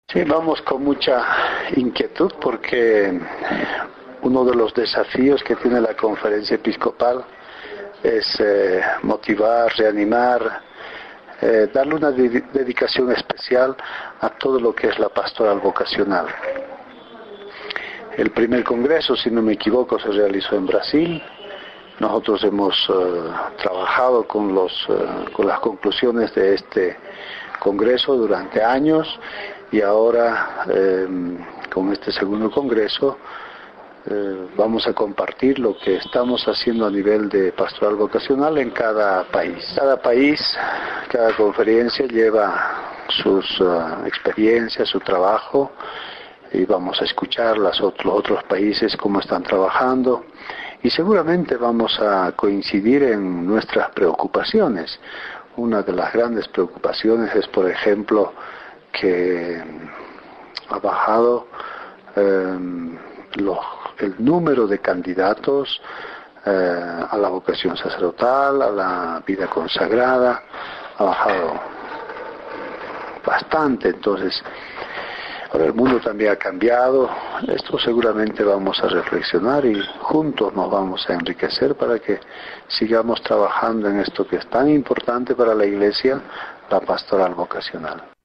Sí, vamos con mucha inquietud porque uno de los desafíos que tiene la conferencia episcopal es motivar, reanimar, darle una dedicación especial a todo lo que es la pastoral vocacional. El primer congreso, si no me equivoco, se realizó en Brasil. Nosotros hemos trabajado con las conclusiones de este congreso durante años y ahora con este segundo congreso vamos a compartir lo que estamos haciendo a nivel de pastoral vocacional en cada país. Cada conferencia lleva sus experiencias, su trabajo, y vamos a escuchar los otros países cómo están trabajando y seguramente vamos a coincidir en nuestras preocupaciones. Una de las grandes preocupaciones es, por ejemplo, que ha bajado el número de candidatos a la vocación sacerdotal, a la vida consagrada, ha bajado bastante. Entonces, ahora el mundo también ha cambiado. Esto seguramente vamos a reflexionar y juntos nos vamos a enriquecer para que sigamos trabajando en esto que es tan importante para la Iglesia, la pastoral vocacional.